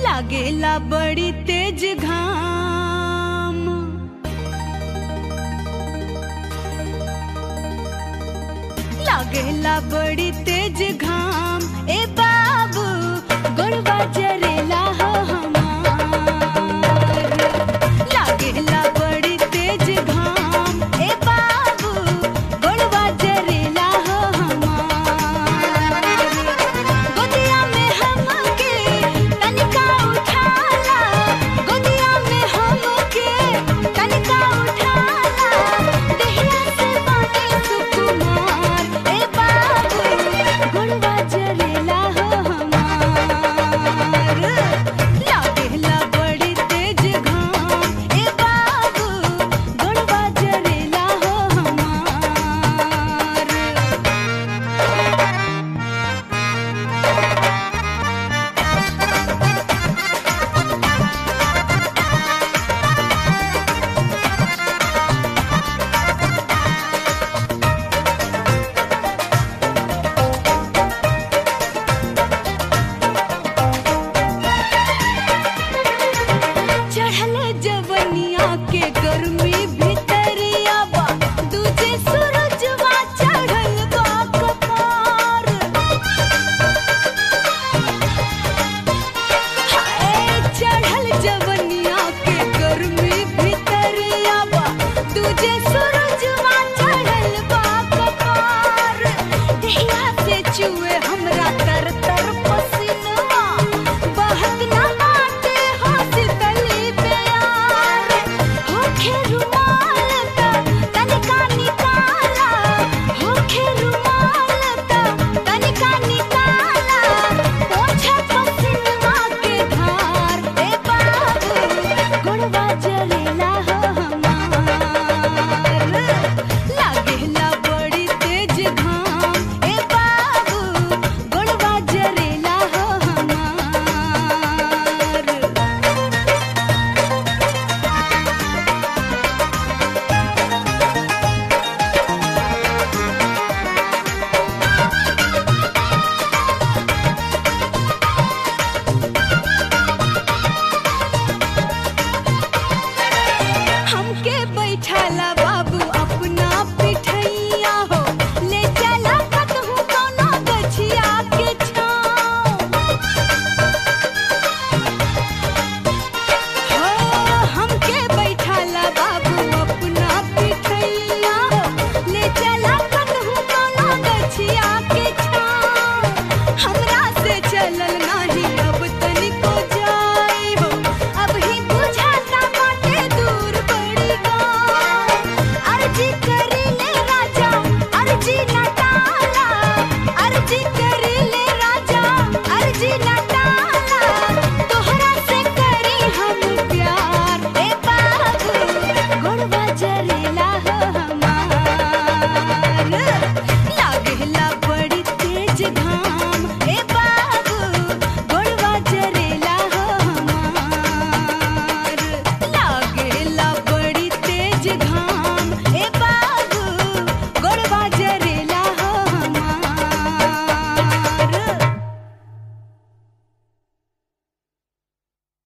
लागेला बड़ी तेज घाम, लागेला बड़ी तेज घाम। ए बाबू गोड़वा जरेला हो हमार, लागेला बड़ी तेज घाम। ए बाबू गोड़वा जरेला हो हमार। गोदिया में हमके तनिका उठाला, गोदिया में हमके तनिका उठाला, देहिया से बानी सुकुमार। ए बाबू गोड़वा जरेला हो हमार, लागेला बड़ी तेज घाम। ए बाबू गोड़वा जरेला हो हमार। चढ़ले जवनिया के गर्मी भितरिया बा, दूजे सूरजवा चढ़ल बा कपार। हाय चढ़ल जवनिया के गर्मी भितरिया बा, दूजे सूरजवा चढ़ल बा कपार। देहिया से चुए हमरा तर तर पसीनवा, बहत ना बाटे हौसतली प्यार। होखे रुमाल त तनिका निकाला, होखे रुमाल त तनिका निकाला, पोंछे पसीनवा के धार। ए बाबू गोड़वा जरेला हो हमार, लागेला बड़ी तेज घाम। ए बाबू गोड़वा जरेला हो हमार। हमके बैठाला बाबू अपना पिठैया हो, ले चला कतहु कोनो गछिया के छाँव। हो हमके बैठाला बाबू अपना पिठैया हो, ले चला कतहु कोनो गछिया के छाँव। हमरा से चलल